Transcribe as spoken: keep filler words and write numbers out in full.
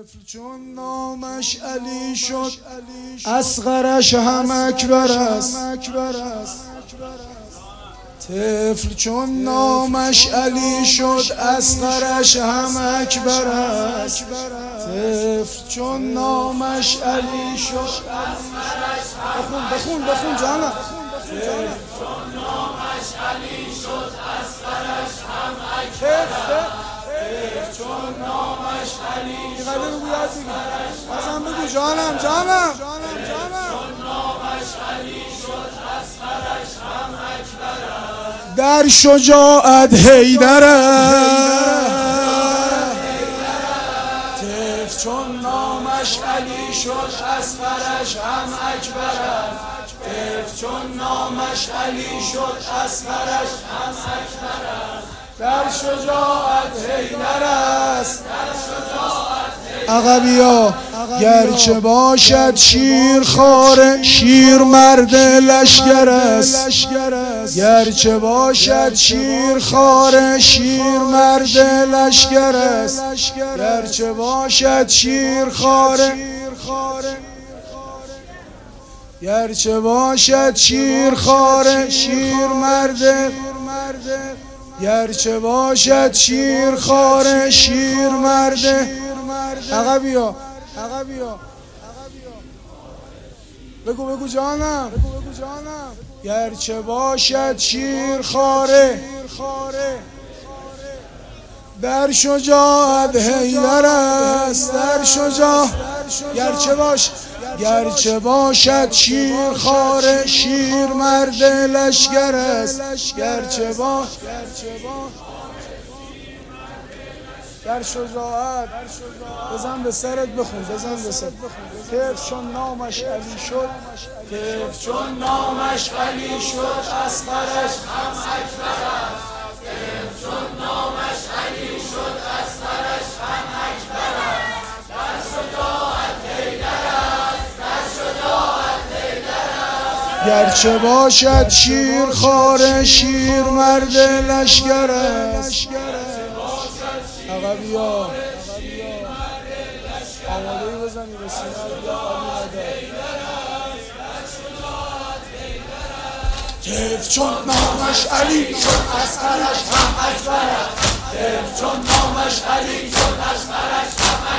طفل چون نامش علی شد اصغرش هم اکبر است. طفل چون نامش علی شد اصغرش هم اکبر است. طفل چون نامش علی شد بخون بخون بخون جانم. طفل چون نامش علی شد اصغرش هم اکبر. طفل چون نامش علی شد ازم بگو جانم جانم چون نامش علی شد اصغرش هم اکبر. در شجاعت حیدر طفل چون نامش علی شد اصغرش هم اکبر. طفل چون نامش علی شد اصغرش هم اکبر. در شجاعت حیدر است. عقبیا گرچه باشد شیر خاره شیر مرد لشگر است. گرچه باشد شیر خاره شیر مرد لشگر است. گرچه باشد شیر خاره گرچه باشد شیر خاره شیر مرد گرچه باشد شیر خاره شیر مرد. عقبیا عقبیا بگو بگو جانم. گرچه باشد شیر خاره در شجاعت حیدر است. در شجاعت گرچه باش گرچه باشد شیر خاره شیر مرد لشگر است. گرچه باش در شجاعت بزن به سرت بخون بزن به سرت. طفل چون نامش علی شد طفل چون نامش علی شد اصغرش هم اکبر است. طفل چون نامش علی شد اصغرش هم اکبر است. در شجاعت حیدر است. در شجاعت حیدر است. گرچه باشد شیر خاره شیر مرد لشگر است. عقبیا آمادهی بزنی به سینه. طفل چون نامش علی شد اصغرش هم اکبر است. طفل چون نامش علی شد اصغرش هم